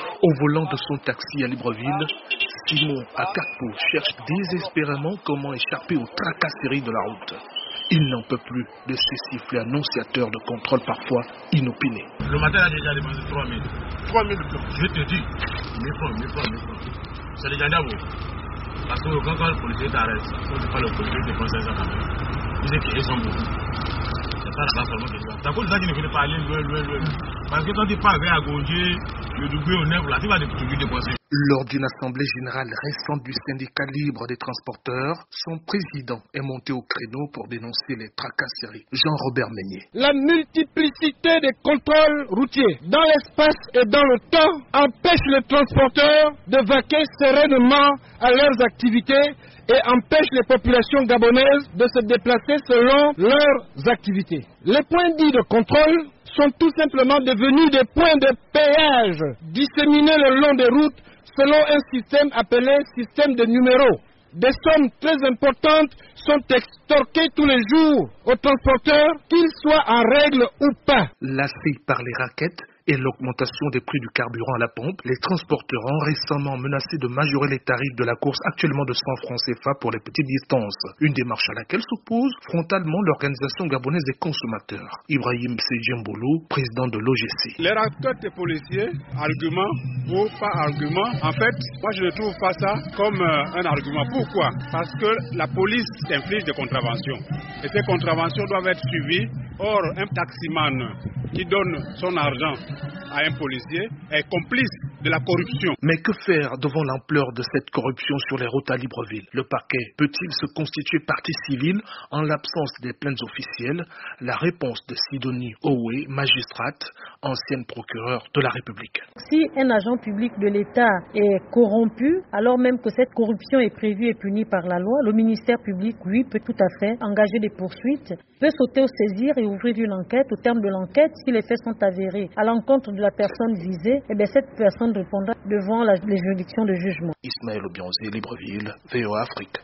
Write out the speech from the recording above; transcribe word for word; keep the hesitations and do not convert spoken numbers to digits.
Au volant de son taxi à Libreville, Simon Akakpo cherche désespérément comment échapper aux tracasseries de la route. Il n'en peut plus de ces sifflets annonciateurs de contrôle parfois inopinés. Le matin, il a déjà dépensé trois mille. trois mille francs. Je te dis, mille francs, mille francs, mille francs. C'est déjà d'abord. Parce que quand le policier t'arrête, quand tu parles le policier, tu dépenses ça quand même. Il dit qu'ils sont beaucoup. C'est pas là-bas seulement que tu vas. C'est à cause de ça qu'il ne veut pas aller loin, loin, loin. Parce que quand tu pars vers Agondier, le doublé au neuf, là, tu vas toujours dépenser. Lors d'une assemblée générale récente du syndicat libre des transporteurs, son président est monté au créneau pour dénoncer les tracasseries. Jean-Robert Meunier. La multiplicité des contrôles routiers dans l'espace et dans le temps empêche les transporteurs de vaquer sereinement à leurs activités et empêche les populations gabonaises de se déplacer selon leurs activités. Les points dits de contrôle sont tout simplement devenus des points de péage disséminés le long des routes selon un système appelé système de numéros. Des sommes très importantes sont extorquées tous les jours aux transporteurs, qu'ils soient en règle ou pas. Lassés par les raquettes et l'augmentation des prix du carburant à la pompe, les transporteurs ont récemment menacé de majorer les tarifs de la course actuellement de cent francs C F A pour les petites distances. Une démarche à laquelle s'oppose frontalement l'organisation gabonaise des consommateurs. Ibrahim Sejembolo, président de l'O G C. Les raquettes des policiers, argument ou pas argument, en fait, moi je ne trouve pas ça comme euh, un argument. Pourquoi? Parce que la police inflige des contraventions. Et ces contraventions doivent être suivies. Or, un taximan qui donne son argent à un policier est complice de la corruption. Mais que faire devant l'ampleur de cette corruption sur les routes à Libreville? Le parquet peut-il se constituer partie civile en l'absence des plaintes officielles? La réponse de Sidonie Owe, magistrate, ancienne procureure de la République. Si un agent public de l'État est corrompu, alors même que cette corruption est prévue et punie par la loi, le ministère public, lui, peut tout à fait engager des poursuites, peut s'auto-saisir et ouvrir une enquête. Au terme de l'enquête, si les faits sont avérés à l'encontre de la personne visée, eh bien cette personne répondra devant la, les juridictions de jugement. Ismaël Obianzé, Libreville, V O A Afrique.